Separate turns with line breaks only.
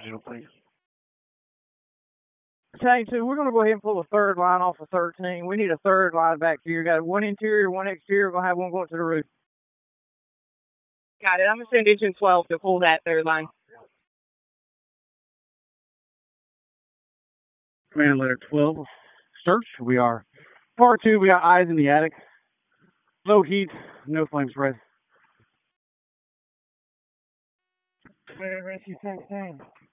digital, please.
Tank 2, we're going to go ahead and pull a third line off of 13. We need a third line back here. Got one interior, one exterior. We're going to have one going to the roof.
Got it. I'm going to send engine 12 to pull that third line.
Command letter 12. Search. We are part 2. We got eyes in the attic. Low heat. No flame spread.
Rescue Tank 10.